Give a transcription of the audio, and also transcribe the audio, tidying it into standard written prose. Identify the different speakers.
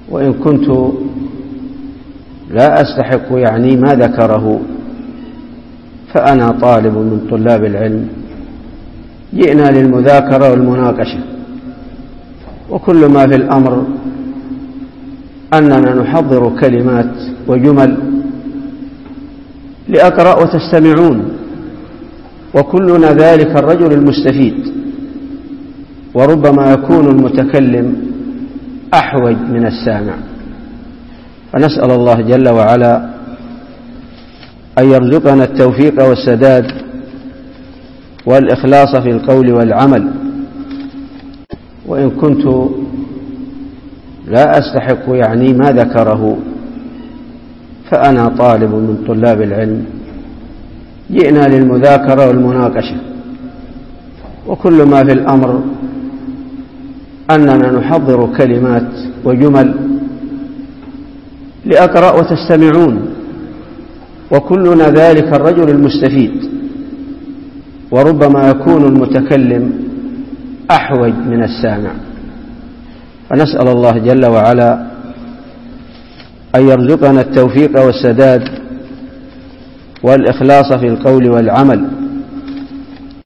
Speaker 1: وإن كنت لا أستحق يعني ما ذكره، فأنا طالب من طلاب العلم، جئنا للمذاكرة والمناقشة، وكل ما في الأمر أننا نحضر كلمات وجمل لأقرأ وتستمعون، وكلنا ذلك الرجل المستفيد، وربما يكون المتكلم أحوج من السامع. فنسأل الله جل وعلا أن يرزقنا التوفيق والسداد والإخلاص في القول والعمل. وإن كنت لا أستحق يعني ما ذكره، فأنا طالب من طلاب العلم، جئنا للمذاكرة والمناقشة، وكل ما في الأمر أننا نحضر كلمات وجمل لأقرأ وتستمعون، وكلنا ذلك الرجل المستفيد، وربما يكون المتكلم أحوج من السامع. فنسأل الله جل وعلا أن يرزقنا التوفيق والسداد والإخلاص في القول والعمل.